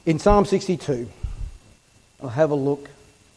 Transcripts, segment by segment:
In Psalm 62, I'll have a look.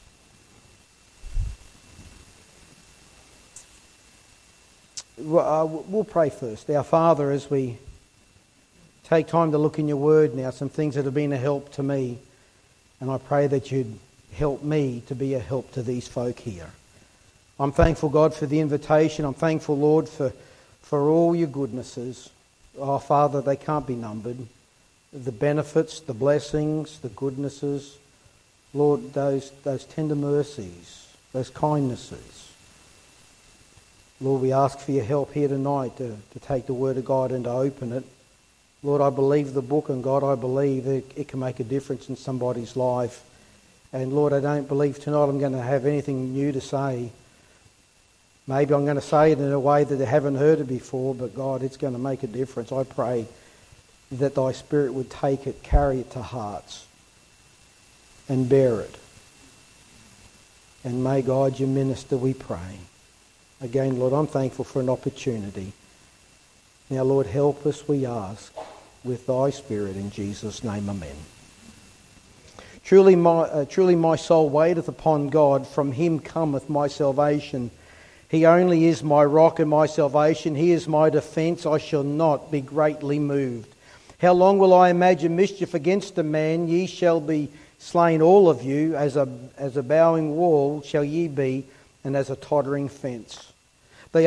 We'll pray first. Our Father, as we take time to look in your word now, some things that have been a help to me, and I pray that you'd help me to be a help to these folk here. I'm thankful, God, for the invitation. I'm thankful, Lord, for all your goodnesses. Oh, Father, they can't be numbered. The benefits, the blessings, the goodnesses, Lord, those tender mercies, those kindnesses. Lord, we ask for your help here tonight to take the Word of God and to open it. Lord, I believe the book, and God, I believe that it can make a difference in somebody's life. And Lord, I don't believe tonight I'm going to have anything new to say. Maybe I'm going to say it in a way that they haven't heard it before, but God, it's going to make a difference. I pray that thy Spirit would take it, carry it to hearts, and bear it. And may God, you minister, we pray. Again, Lord, I'm thankful for an opportunity. Now, Lord, help us, we ask, with thy Spirit in Jesus' name, amen. Truly my soul waiteth upon God, from him cometh my salvation. He only is my rock and my salvation. He is my defence. I shall not be greatly moved. How long will I imagine mischief against a man? Ye shall be slain all of you. As a bowing wall shall ye be, and as a tottering fence. They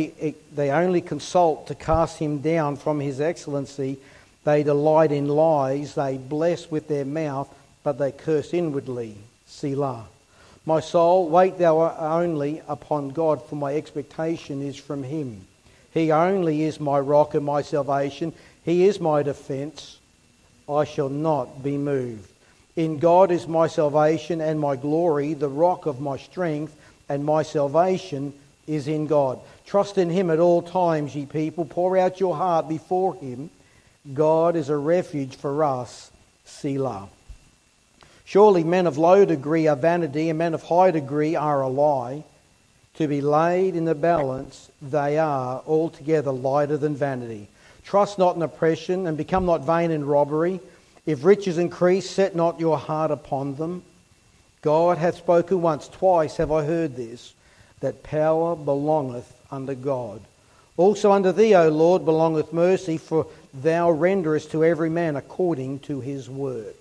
only consult to cast him down from his excellency. They delight in lies. They bless with their mouth, but they curse inwardly. Selah. My soul, wait thou only upon God, for my expectation is from him. He only is my rock and my salvation. He is my defence. I shall not be moved. In God is my salvation and my glory, the rock of my strength, and my salvation is in God. Trust in him at all times, ye people. Pour out your heart before him. God is a refuge for us. Selah. Surely men of low degree are vanity, and men of high degree are a lie. To be laid in the balance, they are altogether lighter than vanity. Trust not in oppression, and become not vain in robbery. If riches increase, set not your heart upon them. God hath spoken once, twice have I heard this, that power belongeth unto God. Also unto thee, O Lord, belongeth mercy, for thou renderest to every man according to his work.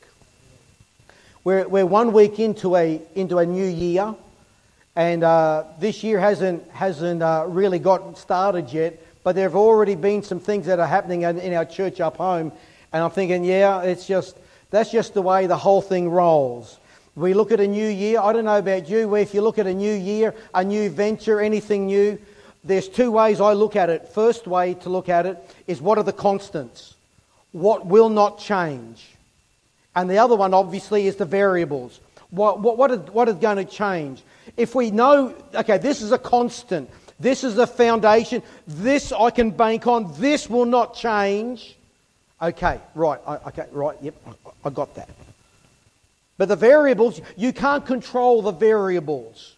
We're 1 week into a new year, and this year hasn't really gotten started yet, but there have already been some things that are happening in our church up home, and I'm thinking, that's just the way the whole thing rolls. We look at a new year. I don't know about you, where if you look at a new year, a new venture, anything new, there's two ways I look at it. First way to look at it is, what are the constants? What will not change? And the other one, obviously, is the variables. What is going to change? If we know, okay, this is a constant, this is a foundation, this I can bank on, this will not change. Okay, right, yep, I got that. But the variables, you can't control the variables.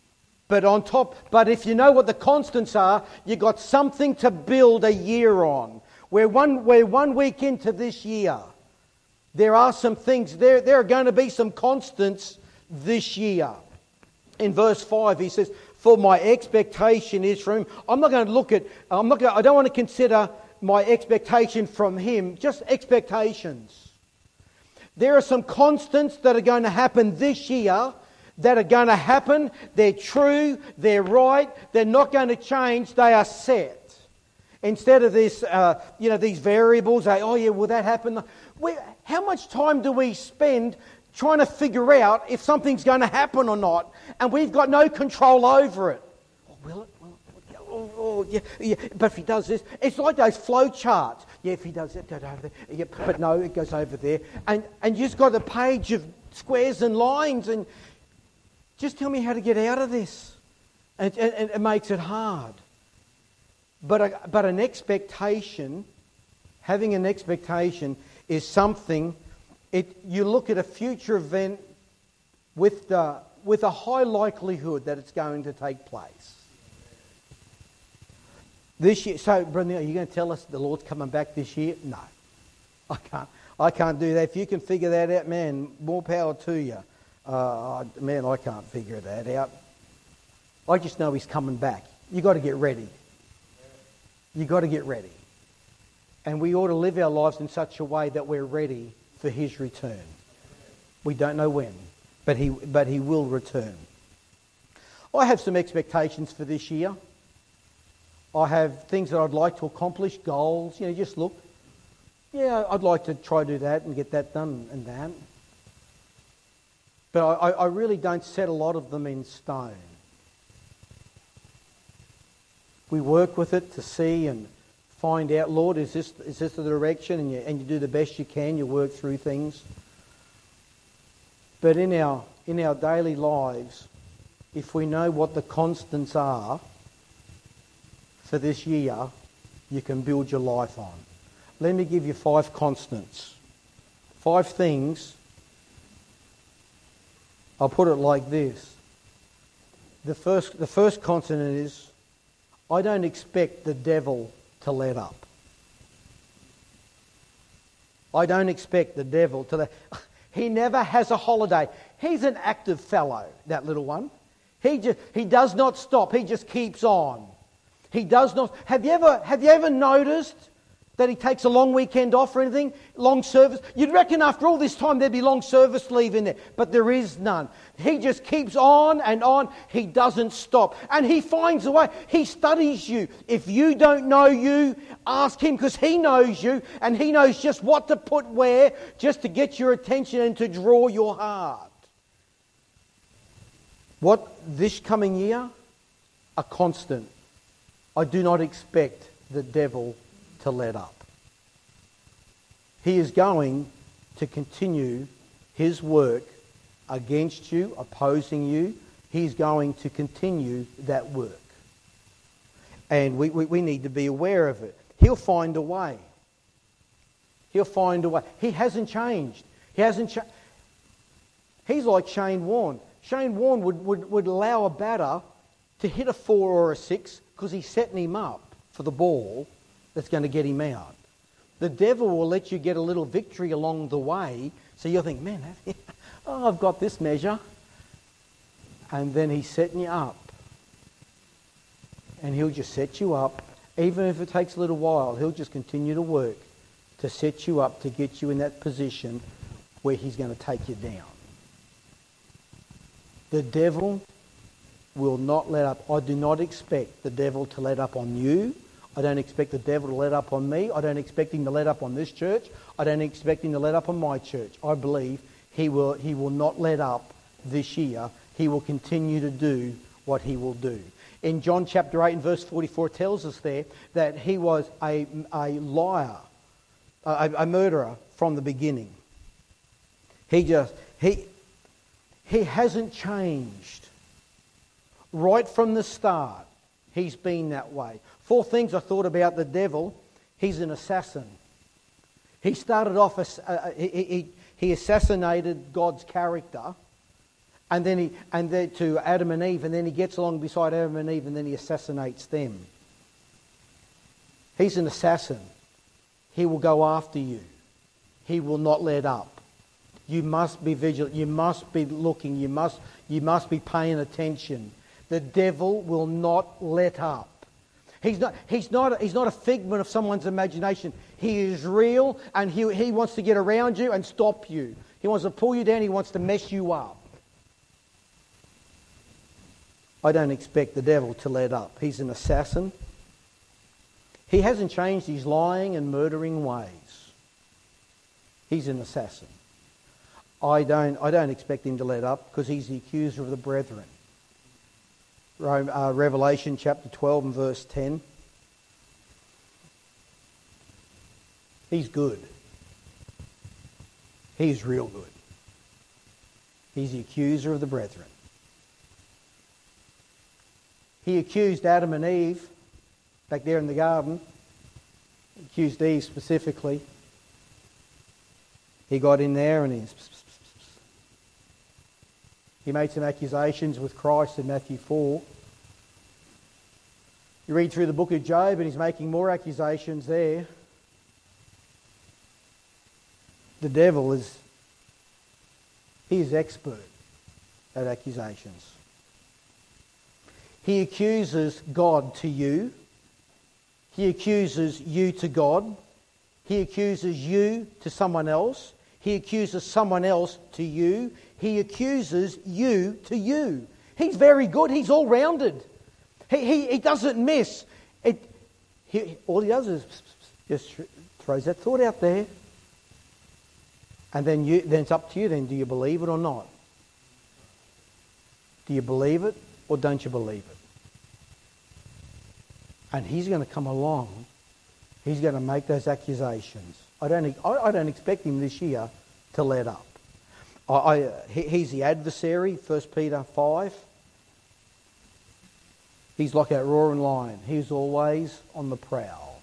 But if you know what the constants are, you've got something to build a year on. We're 1 week into this year. There are some things, there are going to be some constants this year. In verse 5 he says, for my expectation is from him. I don't want to consider my expectation from him, just expectations. There are some constants that are going to happen this year that are going to happen. They're true, they're right, they're not going to change, they are set. Instead of this, these variables, will that happen? How much time do we spend trying to figure out if something's going to happen or not, and we've got no control over it? Will it? Yeah. But if he does this, it's like those flow charts. Yeah, if he does it, go over there. Yeah, but no, it goes over there. And you just got a page of squares and lines, and just tell me how to get out of this. And it makes it hard. But an expectation, having an expectation, is something. You look at a future event with a high likelihood that it's going to take place. This year, so Brother, are you going to tell us the Lord's coming back this year? No, I can't. I can't do that. If you can figure that out, man, more power to you. Man, I can't figure that out. I just know he's coming back. You've got to get ready. You've got to get ready. And we ought to live our lives in such a way that we're ready for his return. We don't know when, but he will return. I have some expectations for this year. I have things that I'd like to accomplish, goals. Just look. Yeah, I'd like to try to do that and get that done and that. But I really don't set a lot of them in stone. We work with it to see and find out, Lord, is this the direction? And you do the best you can. You work through things. But in our daily lives, if we know what the constants are for this year, you can build your life on. Let me give you 5 constants. 5 things. I'll put it like this. The first constant is, I don't expect the devil to let up. I don't expect the devil to let up. He never has a holiday. He's an active fellow, that little one. He does not stop. He just keeps on. He does not. Have you ever noticed that he takes a long weekend off or anything? Long service? You'd reckon after all this time there'd be long service leave in there. But there is none. He just keeps on and on. He doesn't stop. And he finds a way. He studies you. If you don't know you, ask him, because he knows you. And he knows just what to put where, just to get your attention and to draw your heart. What this coming year? A constant. I do not expect the devil to let up. He is going to continue his work against you, opposing you. He's going to continue that work. And we need to be aware of it. He'll find a way. He'll find a way. He hasn't changed. He's like Shane Warne. Shane Warne would allow a batter to hit a 4 or a 6 because he's setting him up for the ball that's going to get him out. The devil will let you get a little victory along the way, so you'll think, man, I've got this measure. And then he's setting you up. And he'll just set you up. Even if it takes a little while, he'll just continue to work to set you up, to get you in that position where he's going to take you down. The devil will not let up. I do not expect the devil to let up on you. I don't expect the devil to let up on me. I don't expect him to let up on this church. I don't expect him to let up on my church. I believe he will not let up this year. He will continue to do what he will do. In John chapter 8 and verse 44, it tells us there that he was a liar, a murderer from the beginning. He hasn't changed. Right from the start, he's been that way. 4 things I thought about the devil. He's an assassin. He started off as he assassinated God's character, and then to Adam and Eve, and then he gets along beside Adam and Eve, and then he assassinates them. He's an assassin. He will go after you. He will not let up. You must be vigilant. You must be looking. You must be paying attention. The devil will not let up. He's not a figment of someone's imagination. He is real, and he wants to get around you and stop you. He wants to pull you down. He wants to mess you up. I don't expect the devil to let up. He's an assassin. He hasn't changed his lying and murdering ways. He's an assassin. I don't expect him to let up, because he's the accuser of the brethren. Revelation chapter 12 and verse 10. He's good. He's real good. He's the accuser of the brethren. He accused Adam and Eve back there in the garden. He accused Eve specifically. He got in there and he made some accusations with Christ in Matthew 4. You read through the book of Job and he's making more accusations there. The devil is expert at accusations. He accuses God to you. He accuses you to God. He accuses you to someone else. He accuses someone else to you. He accuses you to you. He's very good. He's all-rounded. He doesn't miss. All he does is just throws that thought out there. And then it's up to you then. Do you believe it or not? Do you believe it or don't you believe it? And he's going to come along. He's going to make those accusations. I don't expect him this year to let up. He's the adversary, 1 Peter 5. He's like a roaring lion. He's always on the prowl.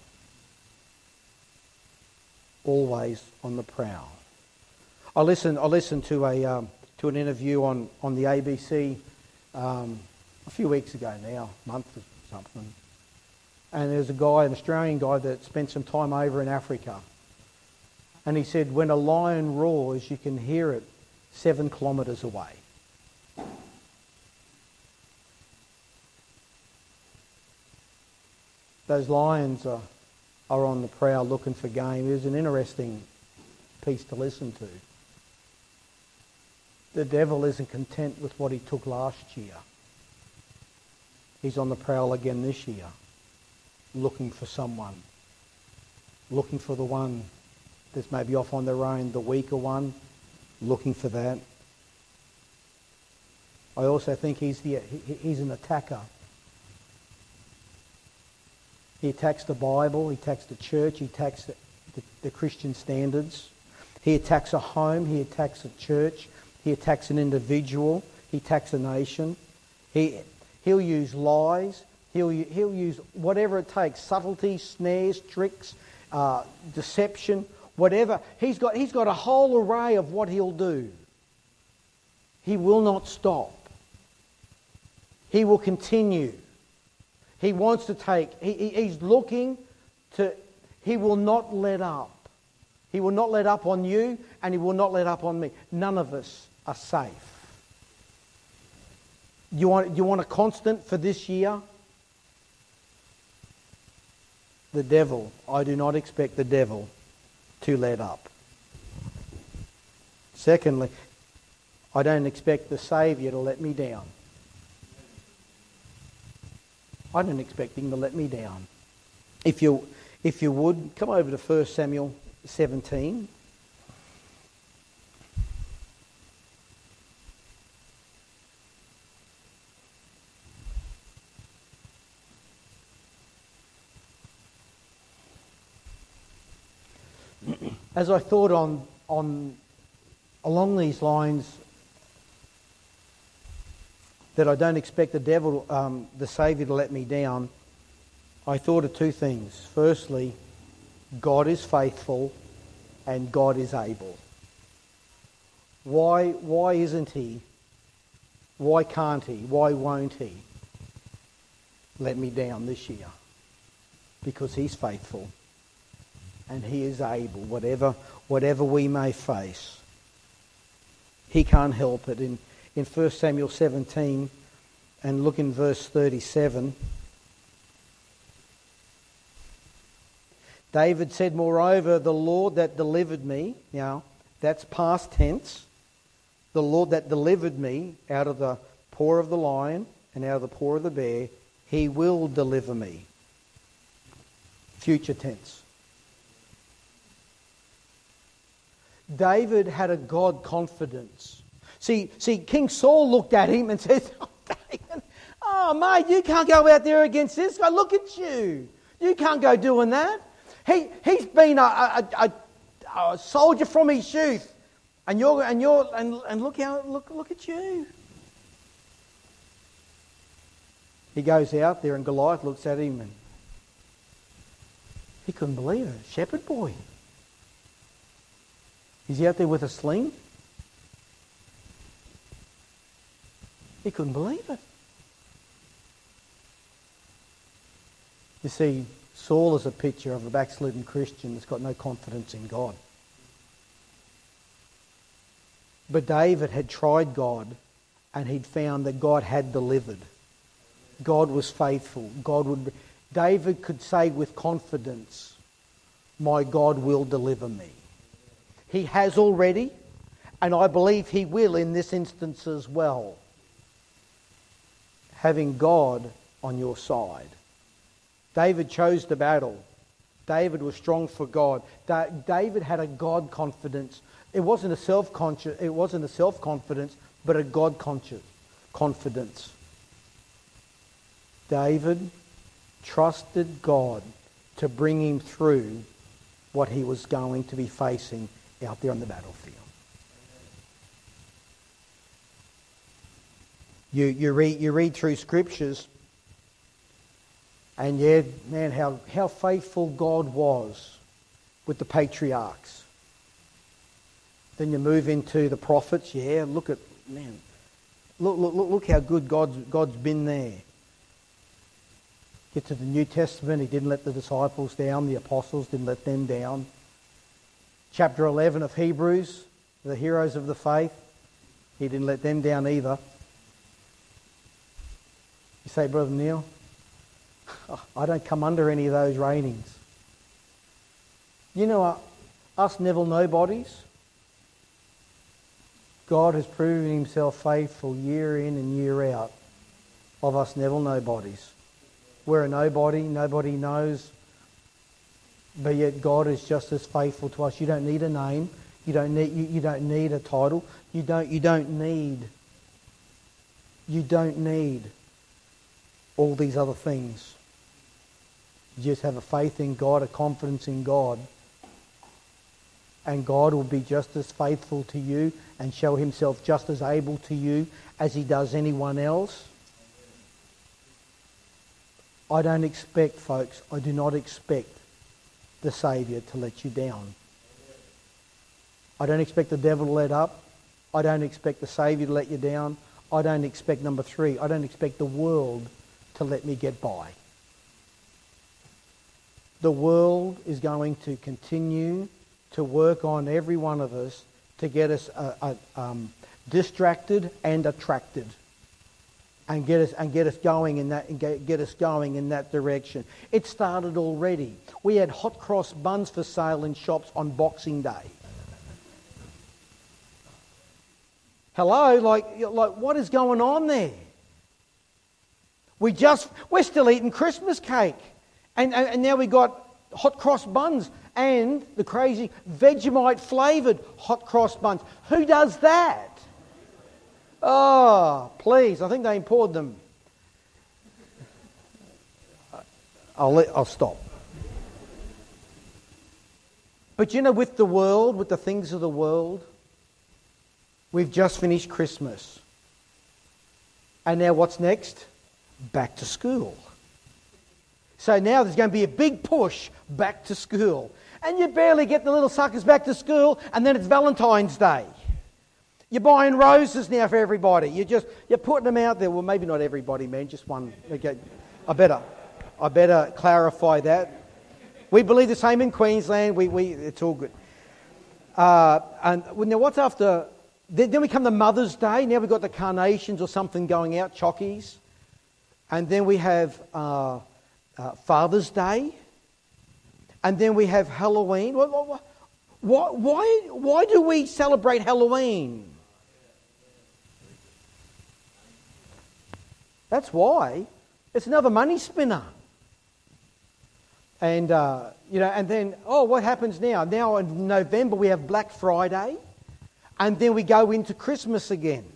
Always on the prowl. I listened to an interview on the ABC a few weeks ago now, a month or something. And there's an Australian guy that spent some time over in Africa. And he said, when a lion roars, you can hear it 7 kilometres away. Those lions are on the prowl looking for game. It was an interesting piece to listen to. The devil isn't content with what he took last year. He's on the prowl again this year, looking for someone, looking for the one that's maybe off on their own, the weaker one, looking for that. I also think he's an attacker. He attacks the Bible, he attacks the church, he attacks the Christian standards. He attacks a home, he attacks a church, he attacks an individual, he attacks a nation. He'll use lies, he'll use whatever it takes, subtlety, snares, tricks, deception, whatever. He's got a whole array of what he'll do. He will not stop. He will continue. He wants to take, he's looking to, he will not let up. He will not let up on you and he will not let up on me. None of us are safe. You want a constant for this year? The devil. I do not expect the devil to let up. Secondly, I don't expect the Saviour to let me down. I don't expect him to let me down. If you would, come over to 1 Samuel 17. As I thought along these lines, that I don't expect the devil, the Saviour, to let me down, I thought of two things. Firstly, God is faithful and God is able. Why isn't he? Why can't he? Why won't he let me down this year? Because he's faithful and he is able, whatever we may face. He can't help it. In 1 Samuel 17, and look in verse 37. David said, moreover, the Lord that delivered me, now that's past tense, the Lord that delivered me out of the paw of the lion and out of the paw of the bear, he will deliver me. Future tense. David had a God confidence. See, King Saul looked at him and says, oh, mate, you can't go out there against this guy. Look at you. You can't go doing that. He's been a soldier from his youth. And look at you. He goes out there and Goliath looks at him and he couldn't believe it. Shepherd boy. Is he out there with a sling? He couldn't believe it. You see, Saul is a picture of a backslidden Christian that's got no confidence in God. But David had tried God, and he'd found that God had delivered. God was faithful. David could say with confidence, my God will deliver me. He has already, and I believe he will in this instance as well. Having God on your side. David chose the battle. David was strong for God. David had a God confidence. It wasn't a self-confidence, but a God confidence. David trusted God to bring him through what he was going to be facing out there on the battlefield. You read through scriptures, and yeah, man, how faithful God was with the patriarchs. Then you move into the prophets. Yeah, look how good God's been there. Get to the New Testament, he didn't let the disciples down, the apostles didn't let them down. Chapter 11 of Hebrews, the heroes of the faith, he didn't let them down either. You say, Brother Neil, I don't come under any of those ratings. You know, us Neville nobodies, God has proven himself faithful year in and year out of us Neville nobodies. We're a nobody knows, but yet God is just as faithful to us. You don't need a name. You don't need a title. You don't need all these other things. You just have a faith in God, a confidence in God. And God will be just as faithful to you and show himself just as able to you as he does anyone else. I don't expect, folks, I do not expect the Saviour to let you down. I don't expect the devil to let up. I don't expect the Saviour to let you down. I don't expect, number 3, I don't expect the world to let me get by. The world is going to continue to work on every one of us to get us distracted and attracted. And get us going in that direction. It started already. We had hot cross buns for sale in shops on Boxing Day. Hello, like what is going on there? We're still eating Christmas cake, and now we got hot cross buns and the crazy Vegemite flavoured hot cross buns. Who does that? Oh, please, I think they imported them. I'll stop. But you know, with the world, with the things of the world, we've just finished Christmas. And now what's next? Back to school. So now there's going to be a big push back to school. And you barely get the little suckers back to school, and then it's Valentine's Day. You're buying roses now for everybody. You're putting them out there. Well, maybe not everybody, man. Just one. Okay. I better clarify that. We believe the same in Queensland. It's all good. And now what's after? Then we come to Mother's Day. Now we've got the carnations or something going out, chockies. And then we have Father's Day. And then we have Halloween. Why do we celebrate Halloween? That's why. It's another money spinner. And, and then, what happens now? Now in November we have Black Friday. And then we go into Christmas again.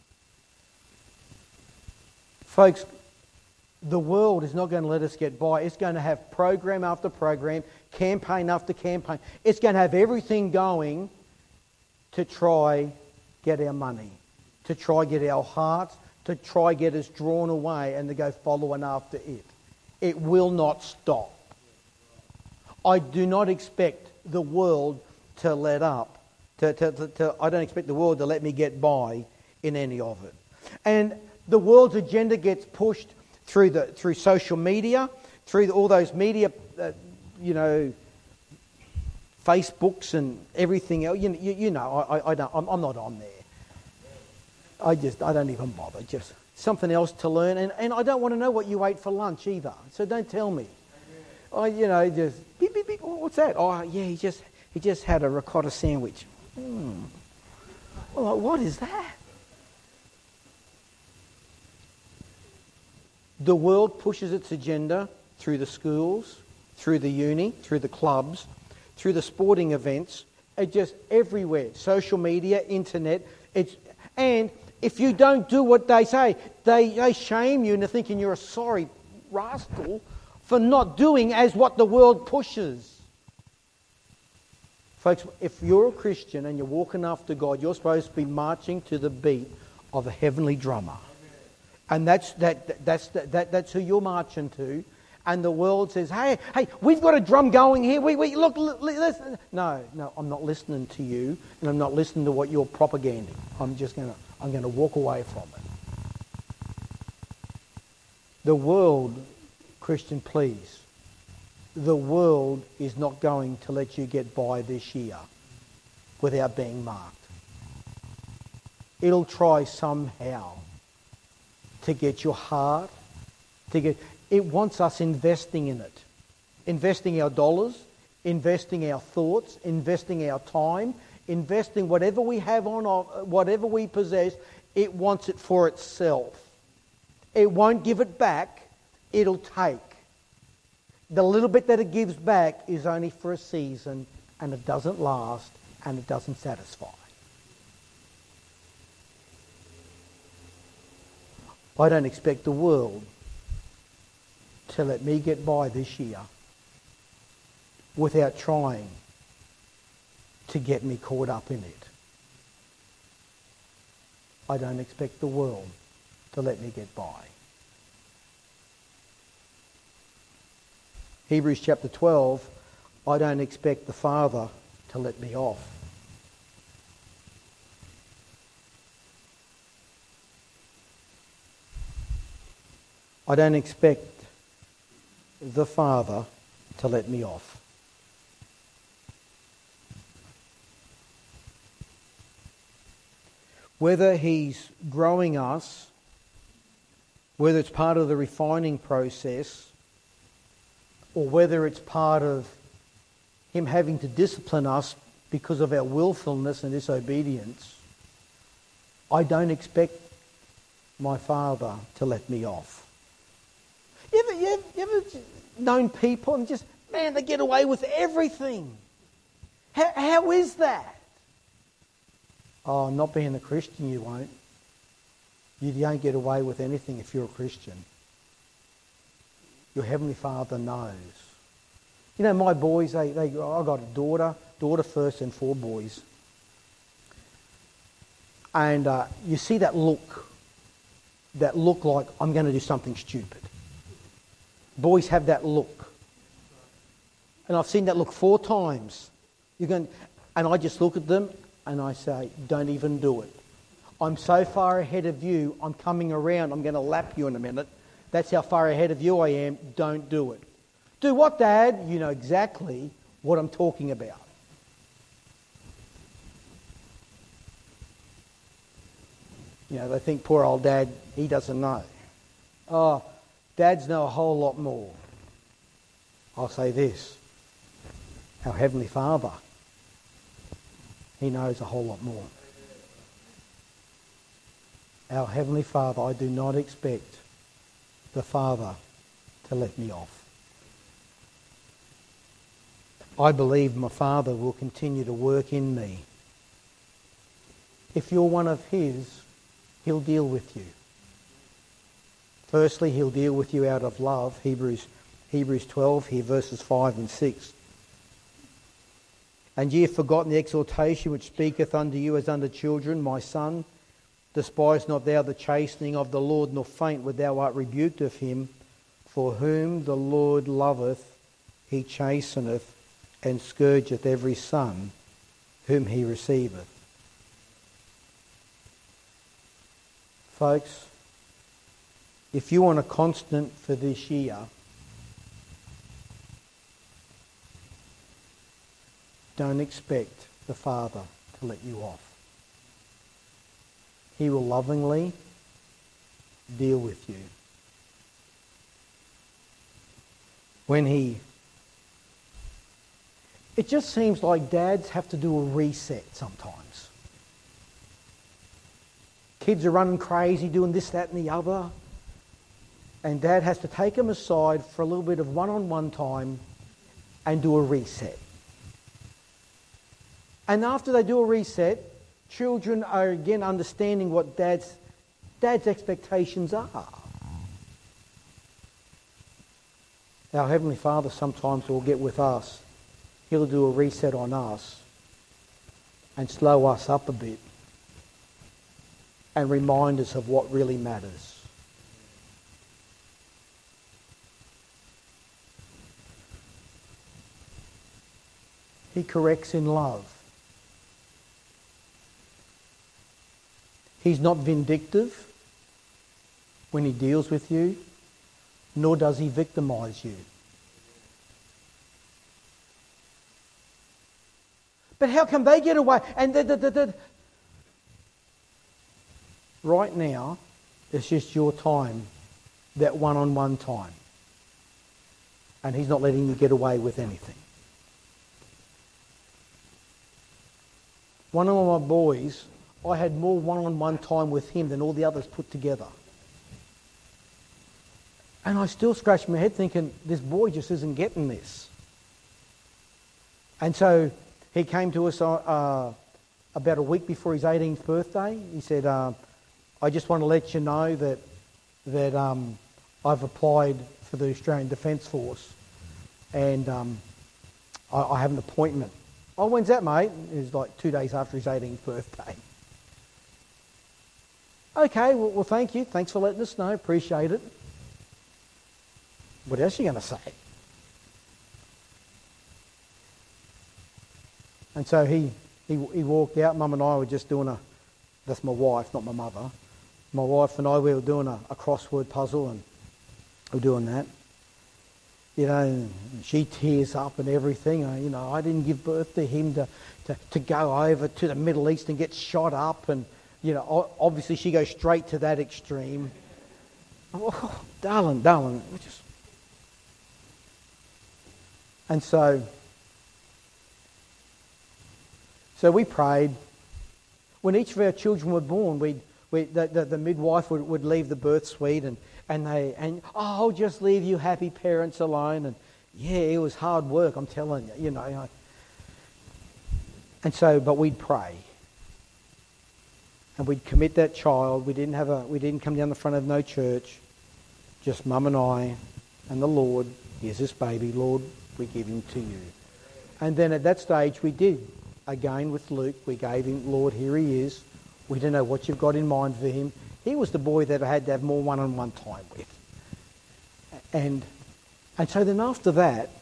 Folks, the world is not going to let us get by. It's going to have program after program, campaign after campaign. It's going to have everything going to try get our money, to try get our hearts, to try get us drawn away and to go following after it. It will not stop. I do not expect the world to let up. I don't expect the world to let me get by in any of it. And the world's agenda gets pushed through social media, through all those media, Facebook, Facebooks and everything else. You know, I don't. I'm not on there. I don't even bother. Just something else to learn, and I don't want to know what you ate for lunch either. So don't tell me. Just beep beep beep. What's that? Oh yeah, he just had a ricotta sandwich. Well, what is that? The world pushes its agenda through the schools, through the uni, through the clubs, through the sporting events, just everywhere. Social media, internet. And if you don't do what they say, they shame you into thinking you're a sorry rascal for not doing as what the world pushes. Folks, if you're a Christian and you're walking after God, you're supposed to be marching to the beat of a heavenly drummer. And that's who you're marching to. And the world says, hey, we've got a drum going here. We look, listen. No, I'm not listening to you, and I'm not listening to what you're propaganding. I'm going to walk away from it. The world, Christian, please. The world is not going to let you get by this year without being marked. It'll try somehow to get your heart, it wants us investing in it. Investing our dollars, investing our thoughts, investing our time, investing whatever we have on, whatever we possess, it wants it for itself. It won't give it back, it'll take. The little bit that it gives back is only for a season, and it doesn't last, and it doesn't satisfy. I don't expect the world to let me get by this year without trying to get me caught up in it. I don't expect the world to let me get by. Hebrews chapter 12, I don't expect the Father to let me off. I don't expect the Father to let me off. Whether He's growing us, whether it's part of the refining process, or whether it's part of Him having to discipline us because of our willfulness and disobedience, I don't expect my Father to let me off. You ever known people and just, man, they get away with everything? How is that? Oh, not being a Christian, you won't. You don't get away with anything if you're a Christian. Your Heavenly Father knows. You know, my boys, I got a daughter first and 4 boys. And you see that look like I'm going to do something stupid. Boys have that look. And I've seen that look 4 times. And I just look at them and I say, don't even do it. I'm so far ahead of you, I'm coming around, I'm going to lap you in a minute. That's how far ahead of you I am. Don't do it. Do what, Dad? You know exactly what I'm talking about. You know, they think poor old Dad, he doesn't know. Oh, Dads know a whole lot more. I'll say this. Our Heavenly Father, He knows a whole lot more. Our Heavenly Father, I do not expect the Father to let me off. I believe my Father will continue to work in me. If you're one of His, He'll deal with you. Firstly, He'll deal with you out of love. Hebrews 12, here verses 5 and 6. And ye have forgotten the exhortation which speaketh unto you as unto children, my son. Despise not thou the chastening of the Lord, nor faint when thou art rebuked of Him. For whom the Lord loveth, He chasteneth, and scourgeth every son whom He receiveth. Folks, if you want a constant for this year, don't expect the Father to let you off. He will lovingly deal with you. It just seems like dads have to do a reset sometimes. Kids are running crazy, doing this, that, and the other. And Dad has to take them aside for a little bit of one-on-one time and do a reset. And after they do a reset, children are again understanding what Dad's expectations are. Our Heavenly Father sometimes will get with us. He'll do a reset on us and slow us up a bit and remind us of what really matters. He corrects in love. He's not vindictive when he deals with you, nor does he victimize you. But how can they get away? And right now, it's just your time, that one-on-one time. And he's not letting you get away with anything. One of my boys, I had more one-on-one time with him than all the others put together. And I still scratch my head thinking, this boy just isn't getting this. And so he came to us about a week before his 18th birthday. He said, I just want to let you know that I've applied for the Australian Defence Force and I have an appointment. Oh, when's that, mate? It was like 2 days after his 18th birthday. Okay, well, thank you. Thanks for letting us know. Appreciate it. What else are you going to say? And so he walked out. Mum and I were just doing that's my wife, not my mother. My wife and I, we were doing a crossword puzzle and we were doing that. You know, she tears up and everything. I didn't give birth to him to go over to the Middle East and get shot up. And, obviously she goes straight to that extreme. Oh, darling. And so we prayed. When each of our children were born, the midwife would leave the birth suite and I'll just leave you happy parents alone. And yeah, it was hard work, I'm telling you, And so, but we'd pray. And we'd commit that child. We didn't come down the front of no church. Just Mum and I and the Lord. Here's this baby, Lord, we give him to you. And then at that stage we did. Again with Luke, we gave him, Lord, here he is. We don't know what you've got in mind for him. He was the boy that I had to have more one-on-one time with. And so then after that,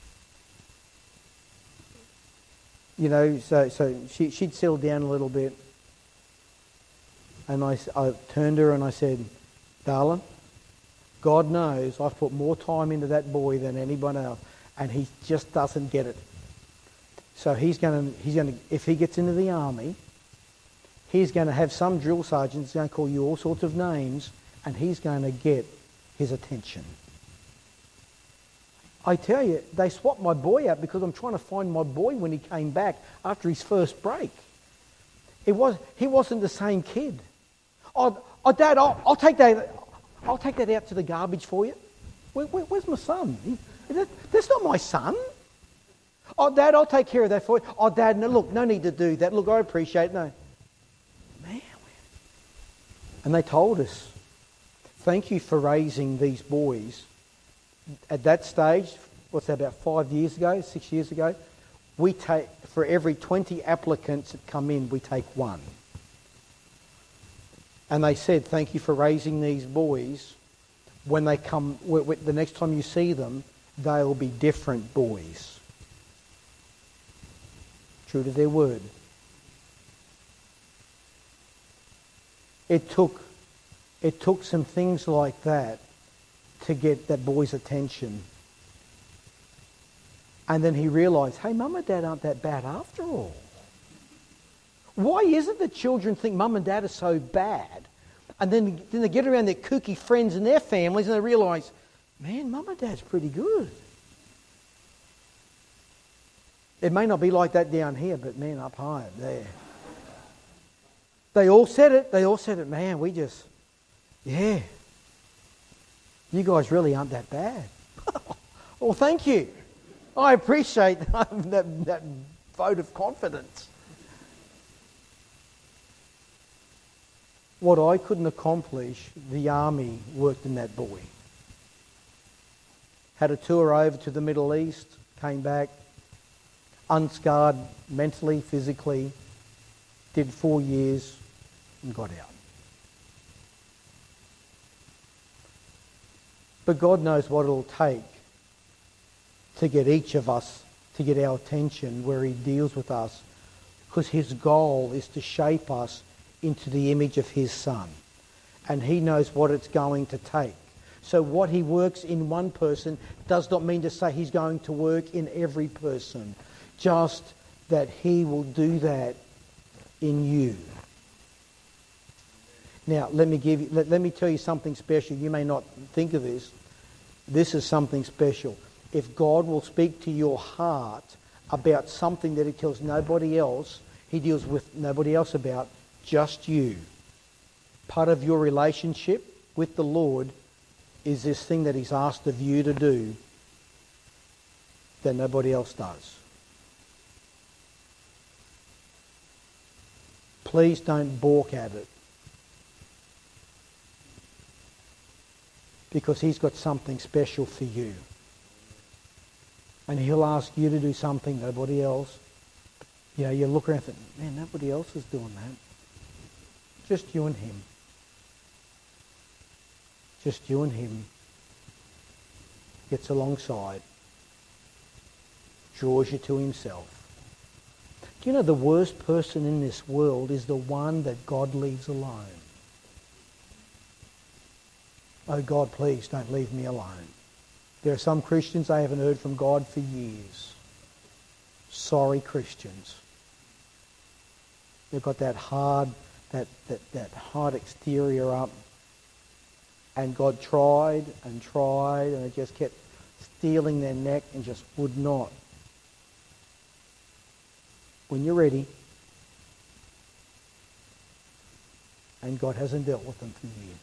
so she'd settled down a little bit. And I turned to her and I said, darling, God knows I've put more time into that boy than anyone else, and he just doesn't get it. So he's going to, if he gets into the army, he's going to have some drill sergeant who's going to call you all sorts of names, and he's going to get his attention. I tell you, they swapped my boy out because I'm trying to find my boy when he came back after his first break. He wasn't the same kid. Oh, Dad, I'll take that. I'll take that out to the garbage for you. Where's my son? That's not my son. Oh, Dad, I'll take care of that for you. Oh, Dad, no, look, no need to do that. Look, I appreciate it. No. Man. And they told us, thank you for raising these boys. At that stage, what's that, about 5 years ago, 6 years ago, we take, for every 20 applicants that come in, we take one. And they said, thank you for raising these boys. When they come, the next time you see them, they'll be different boys. True to their word. It took some things like that to get that boy's attention. And then he realised, hey, Mum and Dad aren't that bad after all. Why is it that children think Mum and Dad are so bad? And then they get around their kooky friends and their families and they realise, man, Mum and Dad's pretty good. It may not be like that down here, but man, up high there. They all said it, man, we just, yeah. You guys really aren't that bad. Well, thank you. I appreciate that vote of confidence. What I couldn't accomplish, the army worked in that boy. Had a tour over to the Middle East, came back, unscarred mentally, physically, did 4 years and got out. But God knows what it'll take to get each of us, to get our attention where He deals with us, because His goal is to shape us into the image of His Son. And He knows what it's going to take. So what He works in one person does not mean to say He's going to work in every person. Just that He will do that in you. Now, let me tell you something special. You may not think of this. This is something special. If God will speak to your heart about something that He tells nobody else, He deals with nobody else about, just you. Part of your relationship with the Lord is this thing that He's asked of you to do that nobody else does. Please don't balk at it. Because He's got something special for you. And He'll ask you to do something nobody else. You look around and think, man, nobody else is doing that. Just you and Him. Just you and Him. Gets alongside. Draws you to Himself. Do you know the worst person in this world is the one that God leaves alone? Oh God, please don't leave me alone. There are some Christians, I haven't heard from God for years. Sorry, Christians. They've got that hard exterior up. And God tried and it just kept stealing their neck and just would not. When you're ready, and God hasn't dealt with them for years.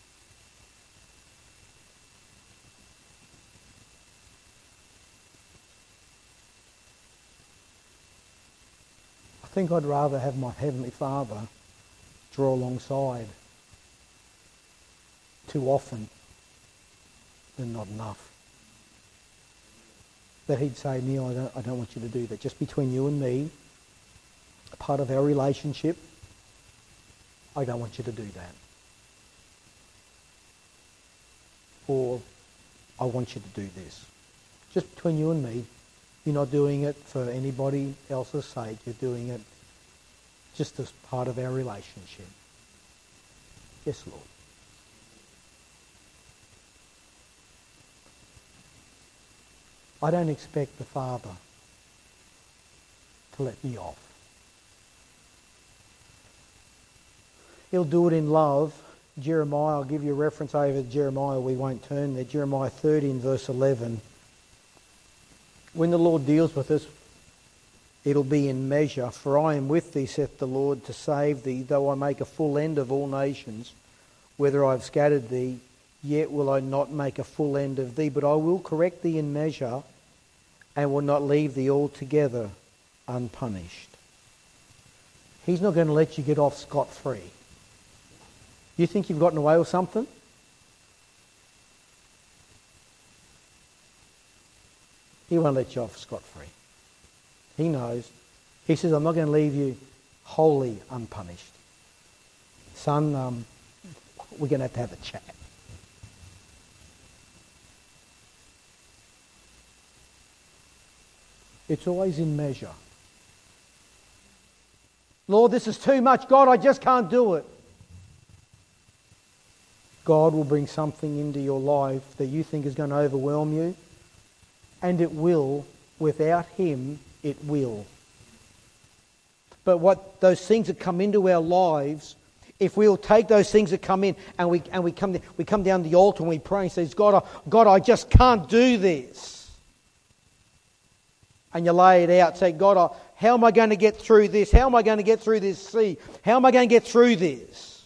I think I'd rather have my Heavenly Father draw alongside too often than not enough. That He'd say, Neil, I don't want you to do that. Just between you and me, a part of our relationship, I don't want you to do that. Or I want you to do this. Just between you and me. You're not doing it for anybody else's sake. You're doing it just as part of our relationship. Yes, Lord. I don't expect the Father to let me off. He'll do it in love. Jeremiah, I'll give you a reference over to Jeremiah. We won't turn there. Jeremiah 30 and verse 11. When the Lord deals with us, it'll be in measure. For I am with thee, saith the Lord, to save thee, though I make a full end of all nations. Whether I have scattered thee, yet will I not make a full end of thee. But I will correct thee in measure, and will not leave thee altogether unpunished. He's not going to let you get off scot-free. You think you've gotten away with something? He won't let you off scot-free. He knows. He says, I'm not going to leave you wholly unpunished. Son, we're going to have a chat. It's always in measure. Lord, this is too much. God, I just can't do it. God will bring something into your life that you think is going to overwhelm you. And it will, Without him, it will. But what those things that come into our lives, if we'll take those things that come in and we come down the altar and we pray and say, God, I just can't do this. And you lay it out, say, God, how am I going to get through this? How am I going to get through this sea? How am I going to get through this?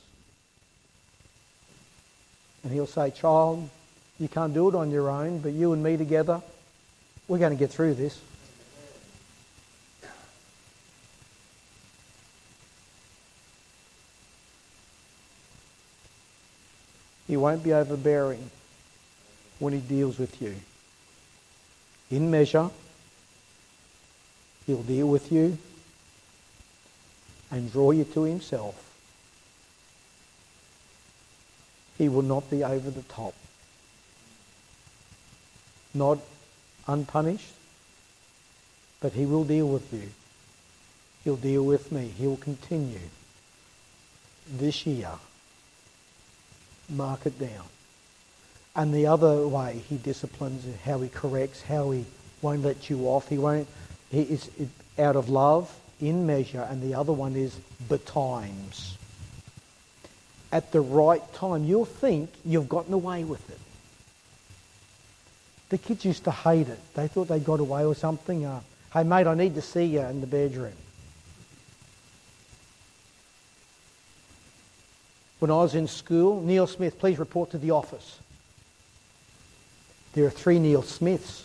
And he'll say, child, you can't do it on your own, but you and me together, we're going to get through this. He won't be overbearing when he deals with you. In measure, he'll deal with you and draw you to himself. He will not be over the top. Not unpunished, but he will deal with you. He'll deal with me. He'll continue. This year, mark it down. And the other way he disciplines is how he corrects, how he won't let you off. He is out of love, in measure, and the other one is betimes. At the right time, you'll think you've gotten away with it. The kids used to hate it. They thought they got away with something. Hey mate, I need to see you in the bedroom. When I was in school, Neil Smith, please report to the office. There are 3 Neil Smiths.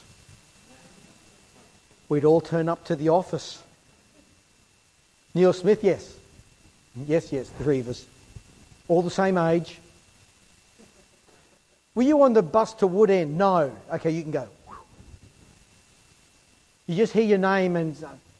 We'd all turn up to the office. Neil Smith, yes. Yes, 3 of us. All the same age. Were you on the bus to Woodend? No. Okay, you can go. You just hear your name and...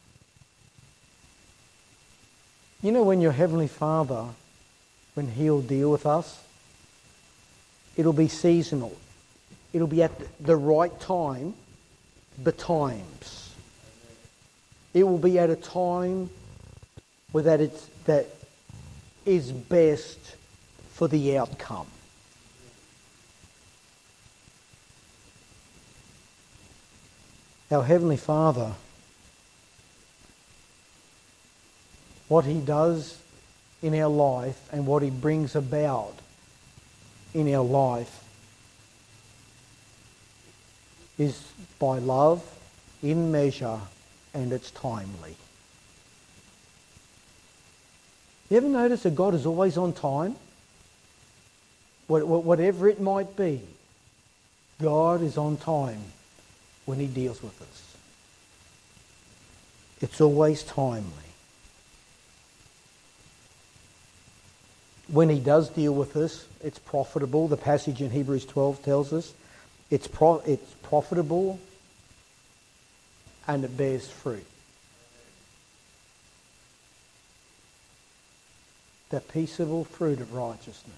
You know when your Heavenly Father, when he'll deal with us, it'll be seasonal. It'll be at the right time, betimes. It will be at a time where that is best for the outcome. Our Heavenly Father, what he does in our life and what he brings about in our life is by love, in measure, and it's timely. You ever notice that God is always on time? Whatever it might be, God is on time when he deals with us. It's always timely. When he does deal with us, it's profitable. The passage in Hebrews 12 tells us it's profitable and it bears fruit. The peaceable fruit of righteousness.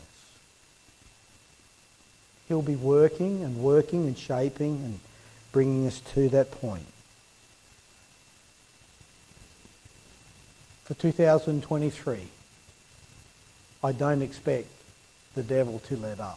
He'll be working and shaping and bringing us to that point. For 2023, I don't expect the devil to let up.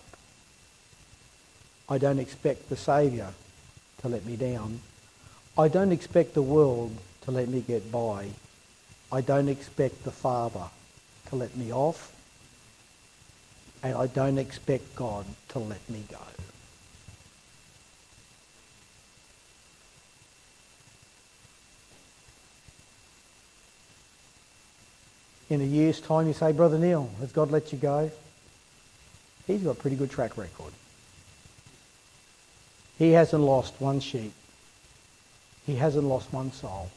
I don't expect the Saviour to let me down. I don't expect the world to let me get by. I don't expect the Father to let me off. And I don't expect God to let me go. In a year's time, you say, Brother Neil, has God let you go? He's got a pretty good track record. He hasn't lost one sheep. He hasn't lost one soul.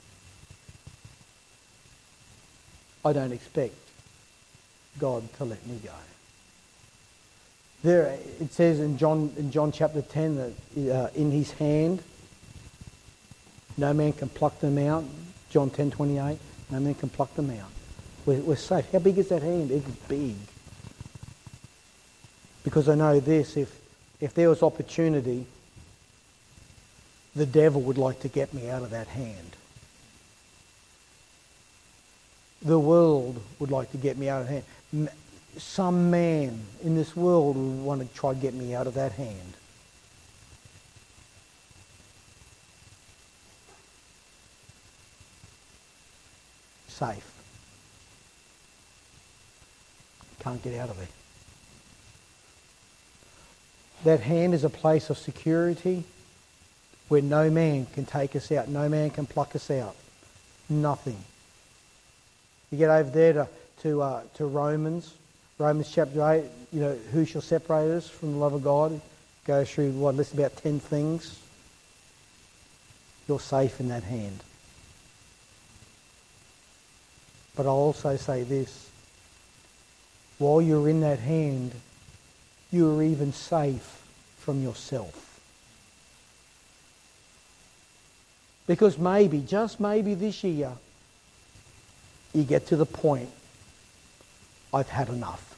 I don't expect God to let me go. There, it says in John chapter 10 that in his hand, no man can pluck them out. John 10:28, no man can pluck them out. We're safe. How big is that hand? It's big. Because I know this, if there was opportunity, the devil would like to get me out of that hand. The world would like to get me out of that hand. Some man in this world would want to try to get me out of that hand. safe. Can't get out of there. That hand is a place of security where no man can take us out. No man can pluck us out. Nothing. You get over there to Romans chapter 8, who shall separate us from the love of God? Goes through, list about 10 things. You're safe in that hand. But I'll also say this. While you're in that hand, you are even safe from yourself. Because maybe, just maybe this year, you get to the point, I've had enough.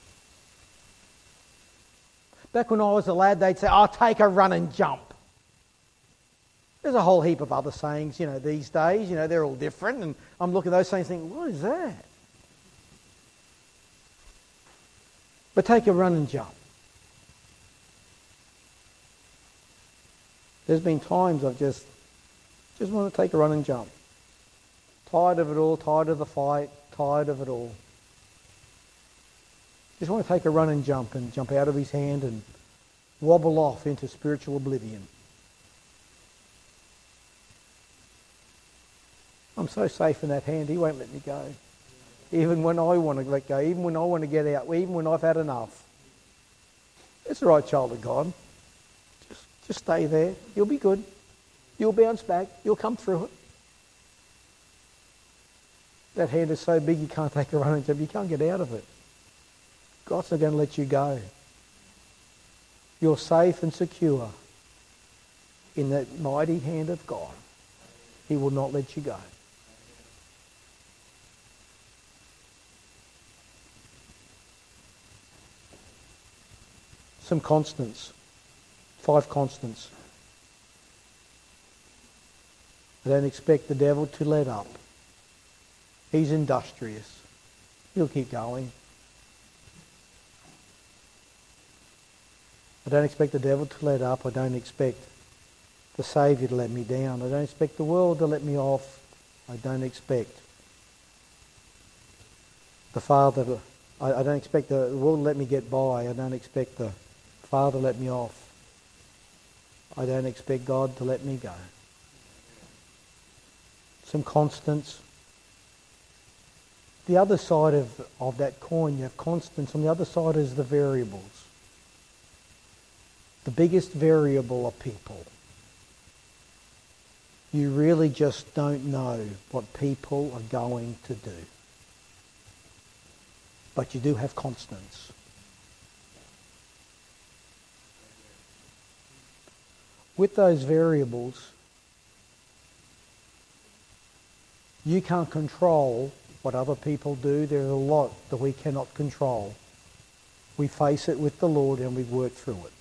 Back when I was a lad, they'd say, I'll take a run and jump. There's a whole heap of other sayings, these days, they're all different. And I'm looking at those sayings thinking, what is that? But take a run and jump. There's been times I've just want to take a run and jump. Tired of it all, tired of the fight, tired of it all. Just want to take a run and jump out of his hand and wobble off into spiritual oblivion. I'm so safe in that hand, he won't let me go. Even when I want to let go, even when I want to get out, even when I've had enough. It's all right, child of God. Just stay there. You'll be good. You'll bounce back. You'll come through it. That hand is so big you can't take a run and jump. You can't get out of it. God's not going to let you go. You're safe and secure in that mighty hand of God. He will not let you go. Some constants. 5 constants. I don't expect the devil to let up. He's industrious. He'll keep going. I don't expect the devil to let up. I don't expect the Saviour to let me down. I don't expect the world to let me off. I don't expect the Father I don't expect the world to let me get by. I don't expect the Father to let me off. I don't expect God to let me go. Some constants. The other side of that coin, you have constants. On the other side is the variables. The biggest variable are people. You really just don't know what people are going to do. But you do have constants. With those variables, you can't control what other people do. There's a lot that we cannot control. We face it with the Lord and we work through it.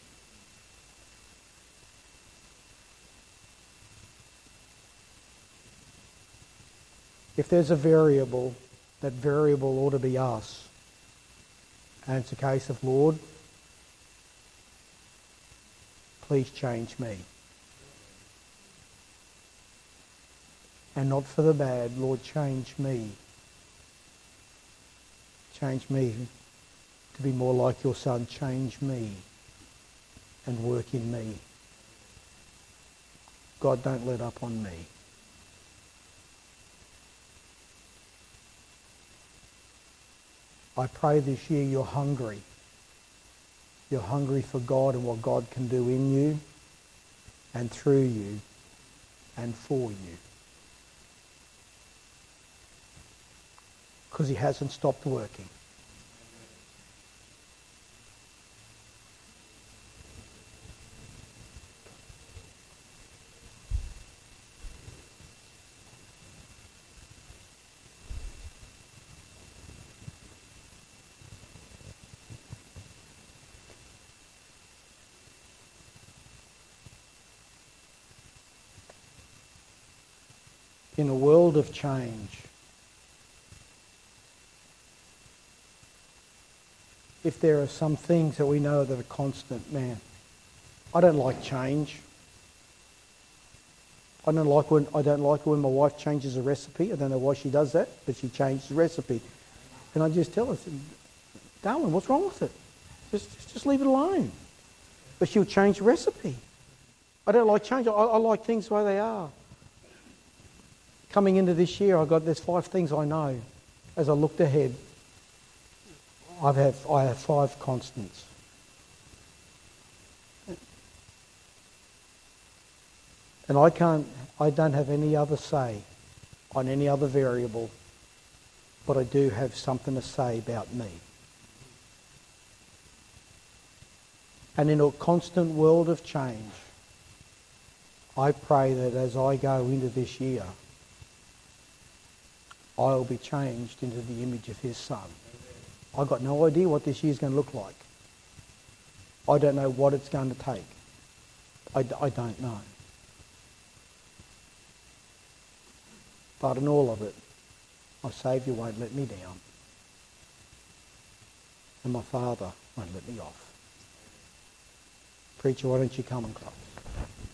If there's a variable, that variable ought to be us. And it's a case of, Lord, please change me. And not for the bad, Lord, change me. Change me to be more like your Son. Change me and work in me. God, don't let up on me. I pray this year you're hungry. You're hungry for God and what God can do in you and through you and for you. Because he hasn't stopped working. In a world of change, if there are some things that we know that are constant, man, I don't like change. I don't like when my wife changes a recipe. I don't know why she does that, but she changes the recipe. And I just tell her, darling, what's wrong with it? Just leave it alone. But she'll change the recipe. I don't like change. I like things the way they are. Coming into this year, there's 5 things I know. As I looked ahead, I have 5 constants. And I don't have any other say on any other variable, but I do have something to say about me. And in a constant world of change, I pray that as I go into this year, I'll be changed into the image of his Son. I've got no idea what this year's going to look like. I don't know what it's going to take. I don't know. But in all of it, my Saviour won't let me down. And my Father won't let me off. Preacher, why don't you come and close?